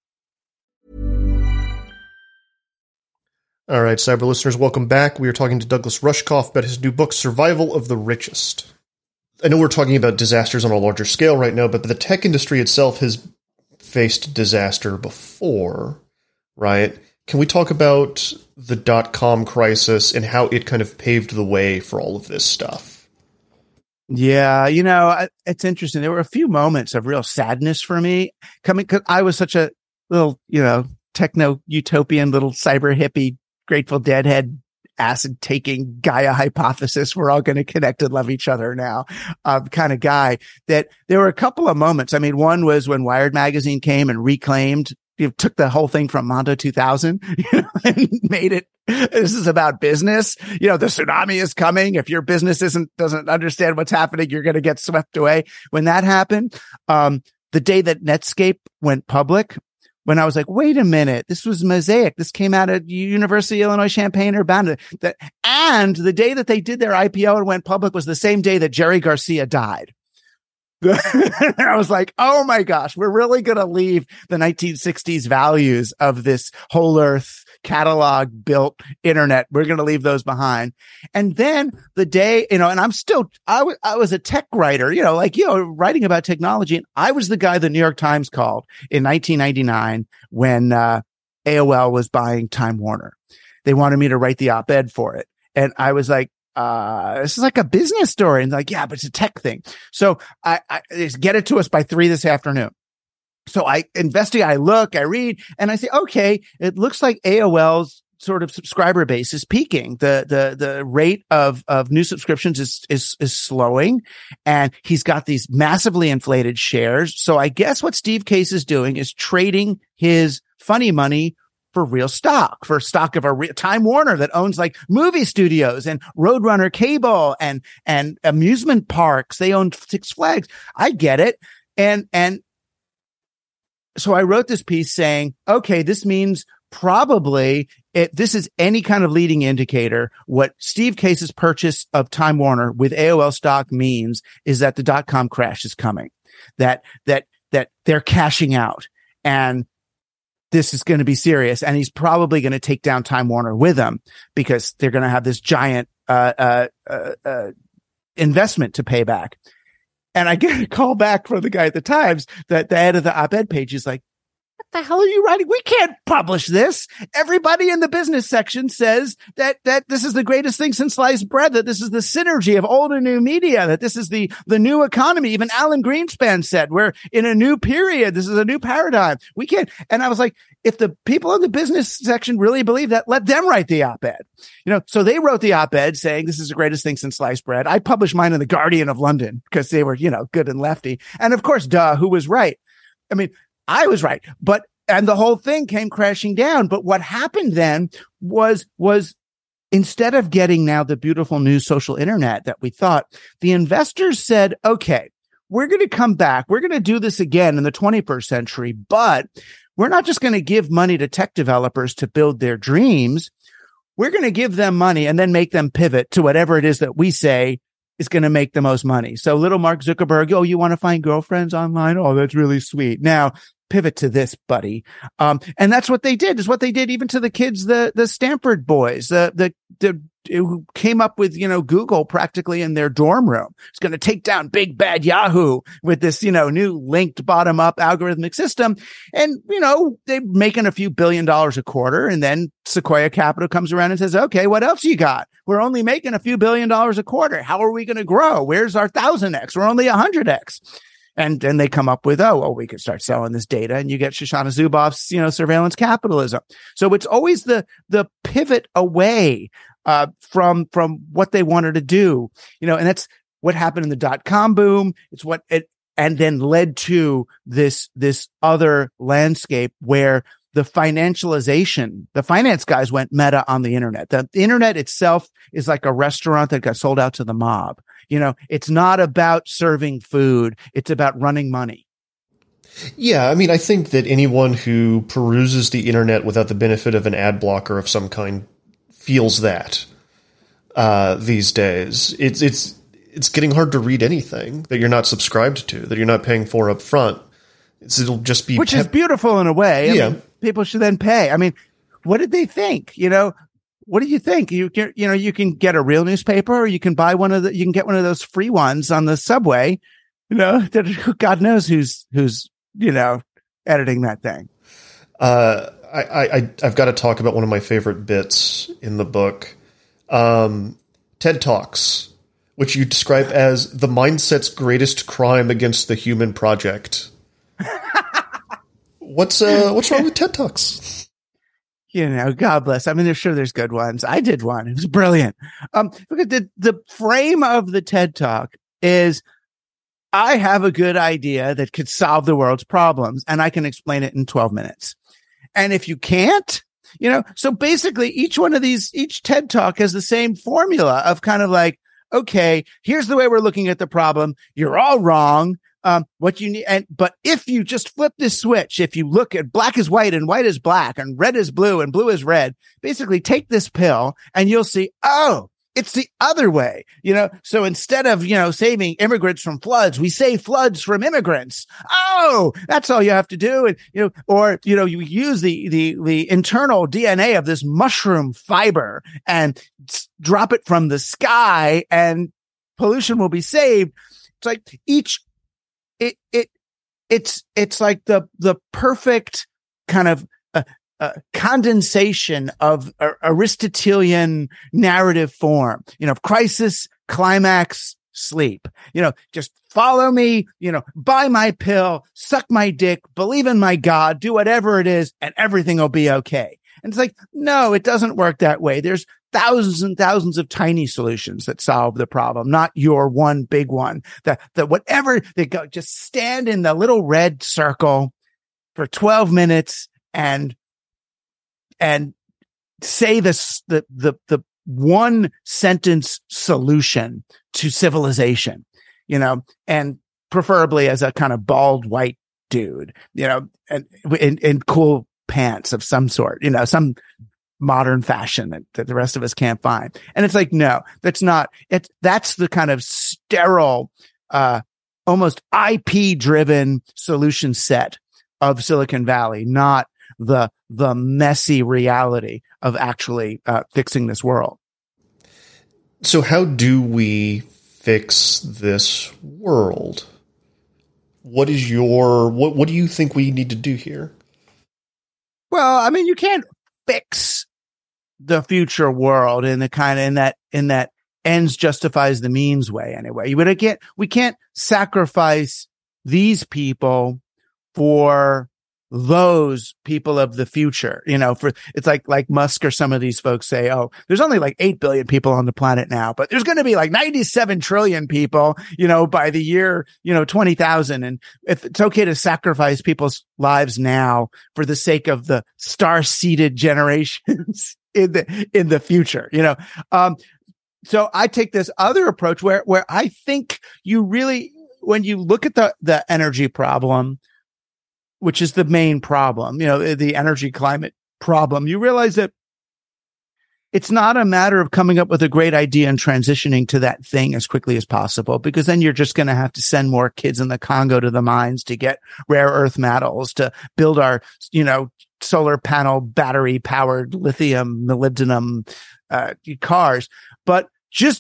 Speaker 5: All right, cyber listeners, welcome back. We are talking to Douglas Rushkoff about his new book, Survival of the Richest. I know we're talking about disasters on a larger scale right now, but the tech industry itself has faced disaster before, right? Can we talk about the dot-com crisis and how it kind of paved the way for all of this stuff?
Speaker 6: Yeah, it's interesting. There were a few moments of real sadness for me because I was such a little, techno utopian little cyber hippie, Grateful Deadhead, acid taking Gaia hypothesis. We're all going to connect and love each other now, kind of guy. That there were a couple of moments. I mean, one was when Wired magazine came and reclaimed, took the whole thing from Mondo 2000, and made it. This is about business. The tsunami is coming. If your business doesn't understand what's happening, you're going to get swept away. When that happened, the day that Netscape went public, when I was like, wait a minute, this was Mosaic. This came out of University of Illinois Champaign-Urbana. And the day that they did their IPO and went public was the same day that Jerry Garcia died. I was like, oh my gosh, we're really going to leave the 1960s values of this whole earth catalog built internet. We're going to leave those behind. And then the day, and I was a tech writer, writing about technology. And I was the guy the New York Times called in 1999 when AOL was buying Time Warner. They wanted me to write the op-ed for it. And I was like, this is like a business story. And like, yeah, but it's a tech thing. So I get it to us by 3 this afternoon. So I investigate, I look, I read, and I say, okay, it looks like AOL's sort of subscriber base is peaking. The rate of new subscriptions is slowing, and he's got these massively inflated shares. So I guess what Steve Case is doing is trading his funny money for stock of a Time Warner that owns like movie studios and Roadrunner Cable and amusement parks. They own Six Flags. I get it. And so I wrote this piece saying, okay, this means probably this is any kind of leading indicator. What Steve Case's purchase of Time Warner with AOL stock means is that the dot-com crash is coming, that they're cashing out, and this is going to be serious. And he's probably going to take down Time Warner with him because they're going to have this giant investment to pay back. And I get a call back from the guy at the Times that the head of the op-ed page is like, what the hell are you writing? We can't publish this. Everybody in the business section says that this is the greatest thing since sliced bread, that this is the synergy of old and new media, that this is the new economy. Even Alan Greenspan said we're in a new period. This is a new paradigm. We can't. And I was like, if the people in the business section really believe that, let them write the op-ed. So they wrote the op-ed saying this is the greatest thing since sliced bread. I published mine in the Guardian of London because they were, good and lefty. And of course, who was right? I mean, I was right, and the whole thing came crashing down. But what happened then was instead of getting now the beautiful new social internet that we thought, the investors said, okay, we're going to come back. We're going to do this again in the 21st century, but we're not just going to give money to tech developers to build their dreams. We're going to give them money and then make them pivot to whatever it is that we say is going to make the most money. So little Mark Zuckerberg, oh, you want to find girlfriends online? Oh, that's really sweet. Now pivot to this, buddy. And that's what they did. Is what they did even to the kids, the Stanford boys, who came up with, Google practically in their dorm room. It's going to take down big bad Yahoo with this, new linked bottom up algorithmic system. And, they're making a few $1 billion a quarter. And then Sequoia Capital comes around and says, okay, what else you got? We're only making a few $1 billion a quarter. How are we going to grow? Where's our 1,000x? We're only 100x. And then they come up with, we could start selling this data, and you get Shoshana Zuboff's, surveillance capitalism. So it's always the pivot away from what they wanted to do, and that's what happened in the dot-com boom. It's what it, and then led to this other landscape where the financialization, the finance guys went meta on the internet. The internet itself is like a restaurant that got sold out to the mob. It's not about serving food. It's about running money.
Speaker 5: Yeah, I mean, I think that anyone who peruses the internet without the benefit of an ad blocker of some kind feels that these days. It's getting hard to read anything that you're not subscribed to, that you're not paying for up front. It'll just be...
Speaker 6: Which is beautiful in a way.
Speaker 5: Yeah.
Speaker 6: I mean, people should then pay. I mean, what did they think? what do you think? You can get a real newspaper, or you can get one of those free ones on the subway. God knows who's editing that thing.
Speaker 5: I've got to talk about one of my favorite bits in the book. TED Talks, which you describe as the mindset's greatest crime against the human project. What's wrong with TED Talks?
Speaker 6: God bless. I mean, there's good ones. I did one. It was brilliant. Look at the frame of the TED Talk is, I have a good idea that could solve the world's problems, and I can explain it in 12 minutes. And if you can't, so basically each TED Talk has the same formula of kind of like, okay, here's the way we're looking at the problem. You're all wrong. What you need, but if you just flip this switch, if you look at black is white and white is black and red is blue and blue is red, basically take this pill and you'll see, oh, it's the other way, so instead of, saving immigrants from floods, we save floods from immigrants. Oh, that's all you have to do. And, you use the internal DNA of this mushroom fiber and drop it from the sky and pollution will be saved. It's like it's like the perfect kind of condensation of Aristotelian narrative form, crisis, climax, sleep, just follow me, buy my pill, suck my dick, believe in my God, do whatever it is, and everything will be okay. And it's like, no, it doesn't work that way. There's thousands and thousands of tiny solutions that solve the problem, not your one big one. That whatever they go, just stand in the little red circle for 12 minutes and say the one sentence solution to civilization, and preferably as a kind of bald white dude, and in cool pants of some sort, some modern fashion that the rest of us can't find. And it's like, no, that's not it. That's the kind of sterile, almost IP driven solution set of Silicon Valley, not the messy reality of actually fixing this world.
Speaker 5: So how do we fix this world? What do you think we need to do here?
Speaker 6: Well, I mean, you can't fix the future world in the kind of in that ends justifies the means way anyway. We can't sacrifice these people for those people of the future, for it's like Musk or some of these folks say, oh, there's only like 8 billion people on the planet now, but there's going to be like 97 trillion people, by the year, 20,000. And if it's okay to sacrifice people's lives now for the sake of the star-seeded generations in the future, so I take this other approach where I think you really, when you look at the energy problem, which is the main problem, the energy climate problem, you realize that it's not a matter of coming up with a great idea and transitioning to that thing as quickly as possible, because then you're just going to have to send more kids in the Congo to the mines to get rare earth metals to build our, solar panel, battery powered lithium, molybdenum, cars. But just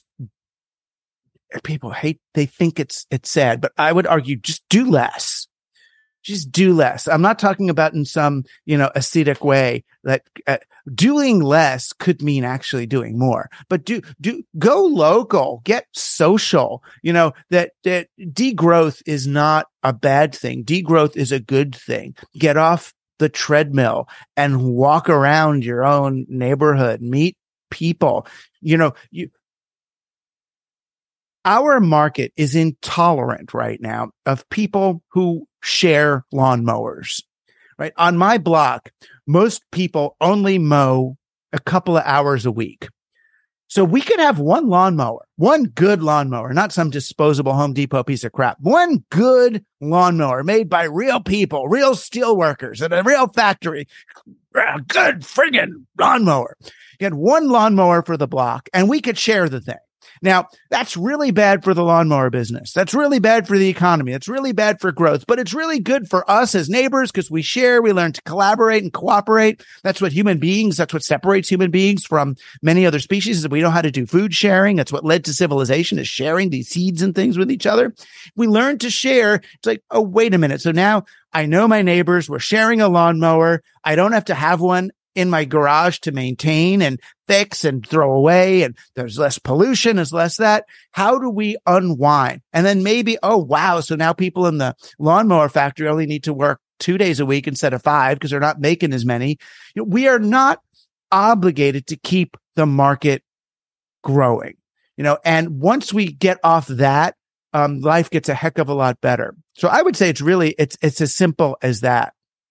Speaker 6: people they think it's sad, but I would argue just do less. Just do less. I'm not talking about in some, ascetic way that doing less could mean actually doing more, but go local, get social, that degrowth is not a bad thing. Degrowth is a good thing. Get off the treadmill and walk around your own neighborhood, meet people, our market is intolerant right now of people who share lawnmowers, right? On my block, most people only mow a couple of hours a week. So we could have one lawnmower, one good lawnmower, not some disposable Home Depot piece of crap. One good lawnmower made by real people, real steel workers at a real factory. A good friggin' lawnmower. You had one lawnmower for the block and we could share the thing. Now, that's really bad for the lawnmower business. That's really bad for the economy. It's really bad for growth, but it's really good for us as neighbors because we share, we learn to collaborate and cooperate. That's what separates human beings from many other species is that we know how to do food sharing. That's what led to civilization, is sharing these seeds and things with each other. We learn to share. It's like, oh, wait a minute. So now I know my neighbors. We're sharing a lawnmower. I don't have to have one in my garage to maintain and fix and throw away. And there's less pollution, there's less that. How do we unwind? And then maybe, oh, wow. So now people in the lawnmower factory only need to work 2 days a week instead of 5 because they're not making as many. We are not obligated to keep the market growing, and once we get off that, life gets a heck of a lot better. So I would say it's as simple as that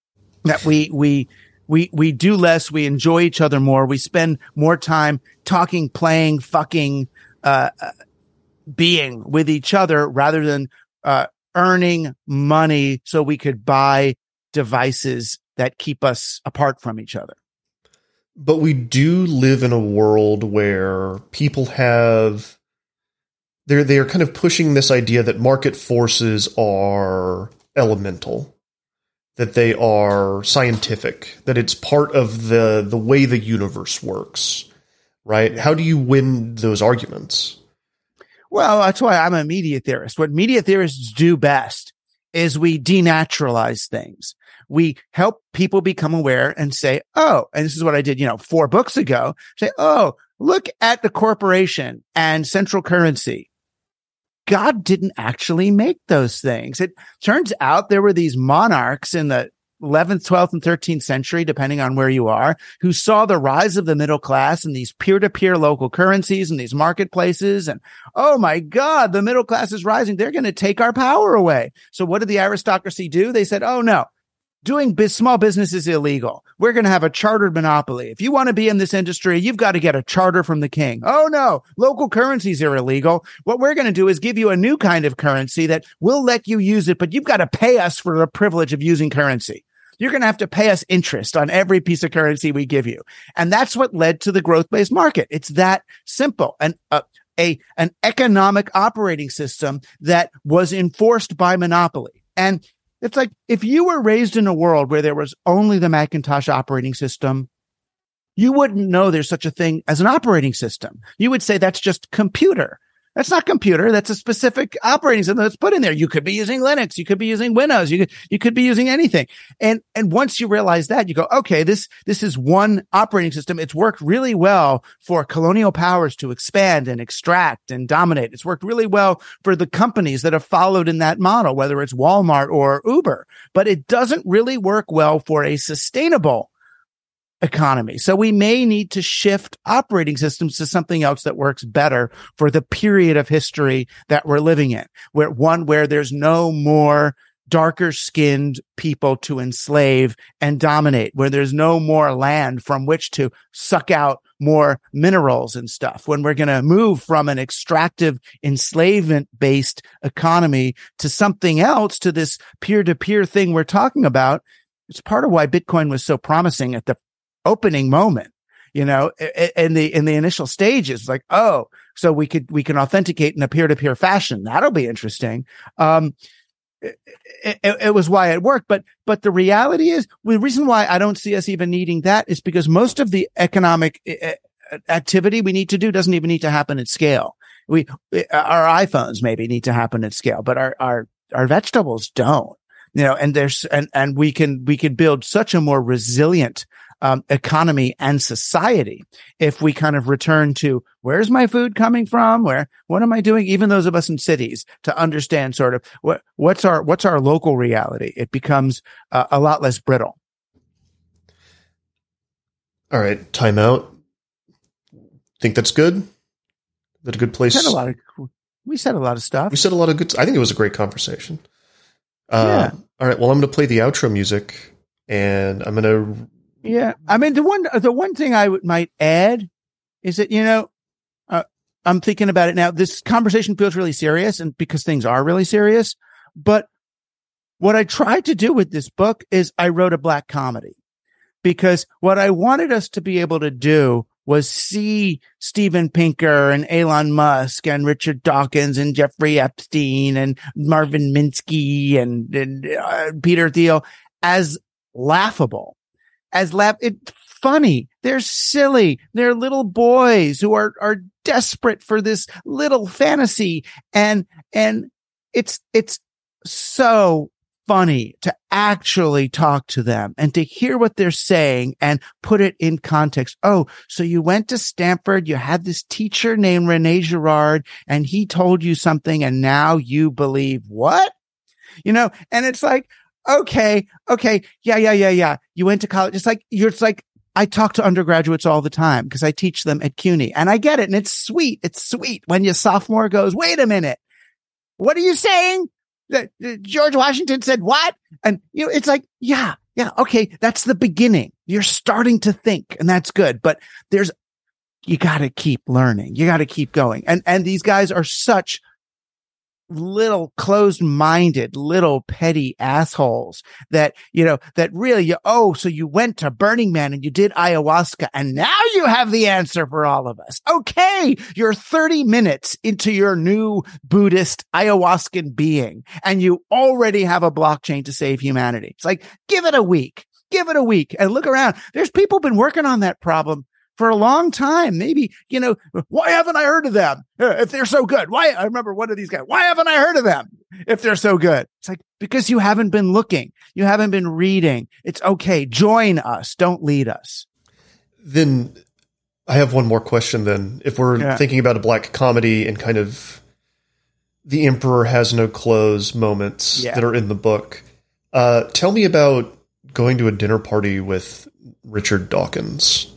Speaker 6: we do less. We enjoy each other more. We spend more time talking, playing, fucking, being with each other rather than, earning money so we could buy devices that keep us apart from each other.
Speaker 5: But we do live in a world where people they're kind of pushing this idea that market forces are elemental, that they are scientific, that it's part of the way the universe works, right? How do you win those arguments?
Speaker 6: Well, that's why I'm a media theorist. What media theorists do best is we denaturalize things. We help people become aware and say, oh, and this is what I did, 4 books ago, say, oh, look at the corporation and central currency. God didn't actually make those things. It turns out there were these monarchs in the 11th, 12th, and 13th century, depending on where you are, who saw the rise of the middle class and these peer-to-peer local currencies and these marketplaces. And, oh my God, the middle class is rising. They're going to take our power away. So what did the aristocracy do? They said, oh no, doing small business is illegal. We're going to have a chartered monopoly. If you want to be in this industry, you've got to get a charter from the king. Oh no, local currencies are illegal. What we're going to do is give you a new kind of currency that will let you use it, but you've got to pay us for the privilege of using currency. You're going to have to pay us interest on every piece of currency we give you. And that's what led to the growth-based market. It's that simple. And an economic operating system that was enforced by monopoly. And it's like, if you were raised in a world where there was only the Macintosh operating system, you wouldn't know there's such a thing as an operating system. You would say that's just computer. That's not computer. That's a specific operating system that's put in there. You could be using Linux. You could be using Windows. You could be using anything. And once you realize that, you go, okay, this is one operating system. It's worked really well for colonial powers to expand and extract and dominate. It's worked really well for the companies that have followed in that model, whether it's Walmart or Uber, but it doesn't really work well for a sustainable economy. So we may need to shift operating systems to something else that works better for the period of history that we're living in, where there's no more darker skinned people to enslave and dominate, where there's no more land from which to suck out more minerals and stuff, when we're going to move from an extractive enslavement based economy to something else, to this peer-to-peer thing we're talking about. It's part of why Bitcoin was so promising at the opening moment, in the initial stages, like, oh, so we can authenticate in a peer-to-peer fashion. That'll be interesting. It was why it worked, but the reality is, the reason why I don't see us even needing that is because most of the economic activity we need to do doesn't even need to happen at scale. Our iPhones maybe need to happen at scale, but our vegetables don't. And we can build such a more resilient economy and society if we kind of return to, where's my food coming from? What am I doing? Even those of us in cities, to understand sort of what's our local reality. It becomes a lot less brittle. All
Speaker 5: right, time out. Think that's good? Is that a good place?
Speaker 6: We said a lot of stuff.
Speaker 5: We said a lot of good. I think it was a great conversation.
Speaker 6: Yeah.
Speaker 5: All right. Well, I'm going to play the outro music, and I'm going to.
Speaker 6: Yeah, I mean, the one thing I might add is that, I'm thinking about it now. This conversation feels really serious, and because things are really serious. But what I tried to do with this book is I wrote a black comedy, because what I wanted us to be able to do was see Steven Pinker and Elon Musk and Richard Dawkins and Jeffrey Epstein and Marvin Minsky and Peter Thiel as laughable, it's funny. They're silly. They're little boys who are desperate for this little fantasy. And it's so funny to actually talk to them and to hear what they're saying and put it in context. Oh, so you went to Stanford, you had this teacher named Rene Girard, and he told you something, and now you believe what? And it's like, okay. Yeah. You went to college. It's like, I talk to undergraduates all the time because I teach them at CUNY, and I get it. And it's sweet. It's sweet when your sophomore goes, wait a minute. What are you saying? That George Washington said what? And it's like, yeah, okay, that's the beginning. You're starting to think, and that's good. But you got to keep learning. You got to keep going. And these guys are such little closed-minded, little petty assholes that really, so you went to Burning Man and you did ayahuasca, and now you have the answer for all of us. Okay, you're 30 minutes into your new Buddhist ayahuascan being, and you already have a blockchain to save humanity. It's like, give it a week and look around. There's people been working on that problem for a long time. Maybe, why haven't I heard of them if they're so good? I remember one of these guys. Why haven't I heard of them if they're so good? It's like, because you haven't been looking. You haven't been reading. It's okay. Join us. Don't lead us.
Speaker 5: Then I have one more question then. If we're thinking about a black comedy and kind of the emperor has no clothes moments that are in the book, tell me about going to a dinner party with Richard Dawkins.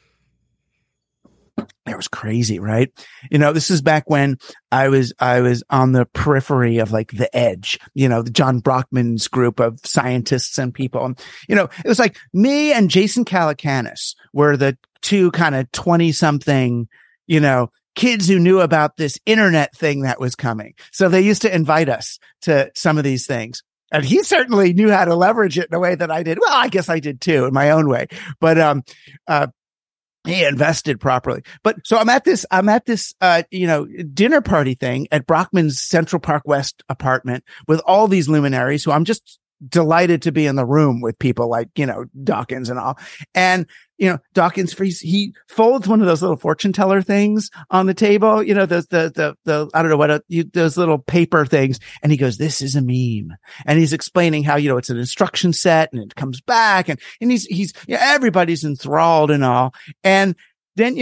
Speaker 6: That was crazy, right? This is back when I was on the periphery of like The Edge, the John Brockman's group of scientists and people. And, it was like me and Jason Calacanis were the two kind of 20 something, kids who knew about this internet thing that was coming. So they used to invite us to some of these things. And he certainly knew how to leverage it in a way that I did. Well, I guess I did too in my own way. But, he invested properly. But so I'm at this, dinner party thing at Brockman's Central Park West apartment with all these luminaries who I'm just delighted to be in the room with, people like, Dawkins and all. And, Dawkins, he folds one of those little fortune teller things on the table, those, I don't know what, those little paper things. And he goes, this is a meme. And he's explaining how, it's an instruction set and it comes back and he's, everybody's enthralled and all. And then,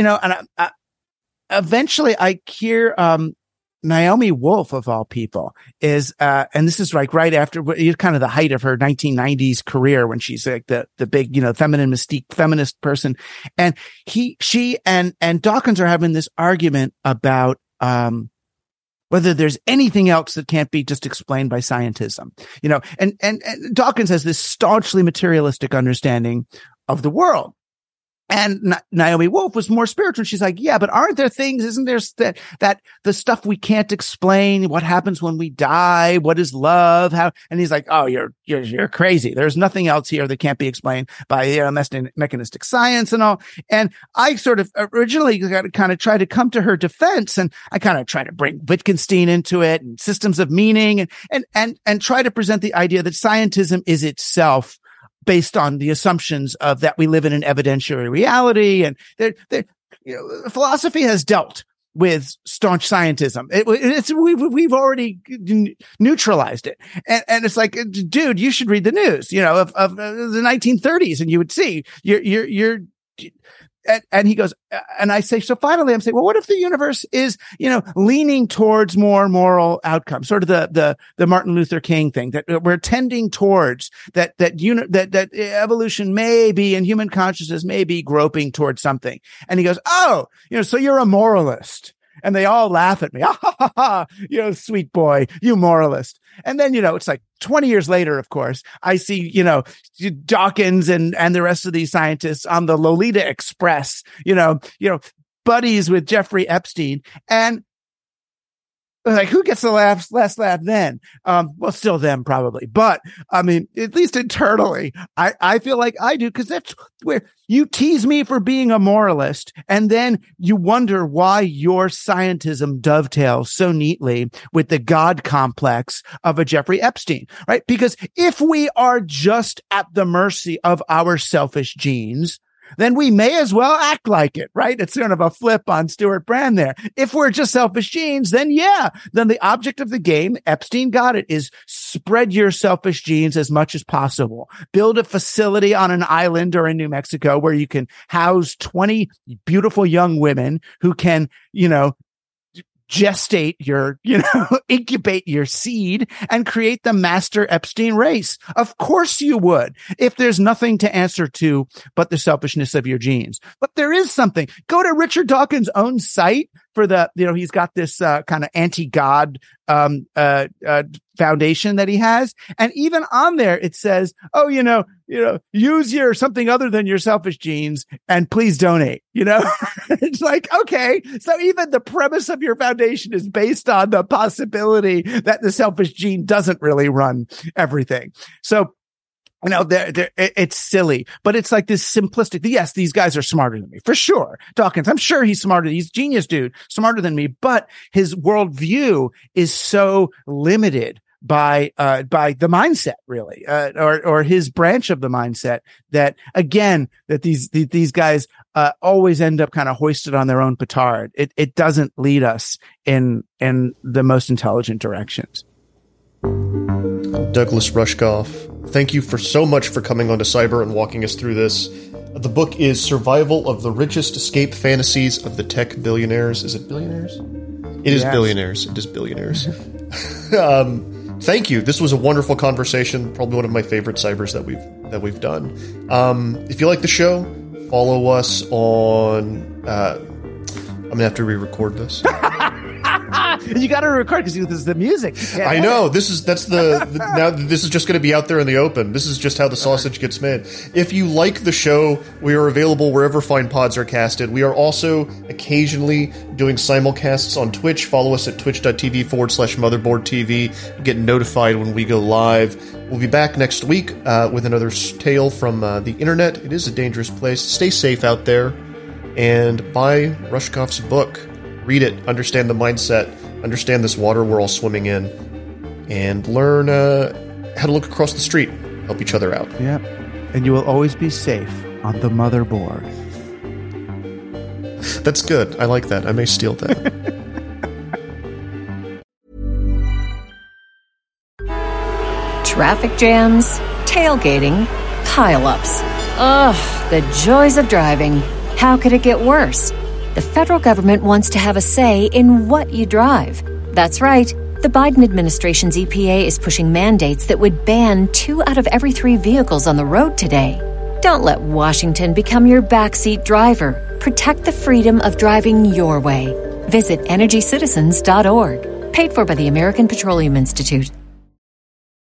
Speaker 6: eventually I hear, Naomi Wolf, of all people, is, and this is like right after kind of the height of her 1990s career when she's like the big, feminine mystique, feminist person. And she and Dawkins are having this argument about, whether there's anything else that can't be just explained by scientism, and Dawkins has this staunchly materialistic understanding of the world. And Naomi Wolf was more spiritual. She's like, yeah, but aren't there things, isn't there that the stuff we can't explain, what happens when we die, what is love, how, and he's like, oh, you're crazy. There's nothing else here that can't be explained by mechanistic science and all. And I sort of originally kind of tried to come to her defense, and I kind of tried to bring Wittgenstein into it and systems of meaning and try to present the idea that scientism is itself based on the assumptions of that we live in an evidentiary reality. And philosophy has dealt with staunch scientism. We've already neutralized it. And it's like, dude, you should read the news, of the 1930s, and you would see you're and he goes, and I say, so finally I'm saying, well, what if the universe is, leaning towards more moral outcomes, sort of the Martin Luther King thing, that we're tending towards that evolution may be, and human consciousness may be groping towards something. And he goes, oh, so you're a moralist. And they all laugh at me. Ah, ha, ha, ha. Sweet boy, you moralist. And then, it's like 20 years later, of course, I see, Dawkins and the rest of these scientists on the Lolita Express, buddies with Jeffrey Epstein. And Like, who gets the last laugh then? Well, still them probably, but I mean, at least internally, I feel like I do, because that's where you tease me for being a moralist, and then you wonder why your scientism dovetails so neatly with the God complex of a Jeffrey Epstein, right? Because if we are just at the mercy of our selfish genes, then we may as well act like it, right? It's sort of a flip on Stuart Brand there. If we're just selfish genes, then then the object of the game, Epstein got it, is spread your selfish genes as much as possible. Build a facility on an island or in New Mexico where you can house 20 beautiful young women who can, gestate incubate your seed and create the master Epstein race. Of course you would, if there's nothing to answer to but the selfishness of your genes. But there is something. Go to Richard Dawkins' own site for the, he's got this kind of anti-God foundation that he has. And even on there, it says, use your something other than your selfish genes and please donate, It's like, okay, so even the premise of your foundation is based on the possibility that the selfish gene doesn't really run everything. So, it's silly, but it's like this simplistic. Yes, these guys are smarter than me, for sure. Dawkins, I'm sure he's smarter. He's a genius dude, smarter than me, but his worldview is so limited by the mindset, really, or his branch of the mindset, that again, that these guys always end up kind of hoisted on their own petard. It doesn't lead us in the most intelligent directions.
Speaker 5: Douglas Rushkoff, thank you so much for coming onto Cyber and walking us through this. The book is Survival of the Richest Escape Fantasies of the Tech Billionaires. Is it billionaires? It is billionaires. It is billionaires. Thank you. This was a wonderful conversation. Probably one of my favorite Cybers that we've done. If you like the show, follow us on. I'm gonna have to re-record this.
Speaker 6: You got to record because this is the music.
Speaker 5: I know. Now this is just going to be out there in the open. This is just how the sausage gets made. If you like the show, we are available wherever fine pods are casted. We are also occasionally doing simulcasts on Twitch. Follow us at twitch.tv/motherboardtv. Get notified when we go live. We'll be back next week with another tale from the internet. It is a dangerous place. Stay safe out there, and buy Rushkoff's book. Read it, understand the mindset, understand this water we're all swimming in, and learn how to look across the street, help each other out.
Speaker 6: Yeah, and you will always be safe on the motherboard.
Speaker 5: That's good. I like that. I may steal that.
Speaker 8: Traffic jams, tailgating, pile-ups. Ugh, the joys of driving. How could it get worse? The federal government wants to have a say in what you drive. That's right. The Biden administration's EPA is pushing mandates that would ban 2 out of every 3 vehicles on the road today. Don't let Washington become your backseat driver. Protect the freedom of driving your way. Visit EnergyCitizens.org. Paid for by the American Petroleum Institute.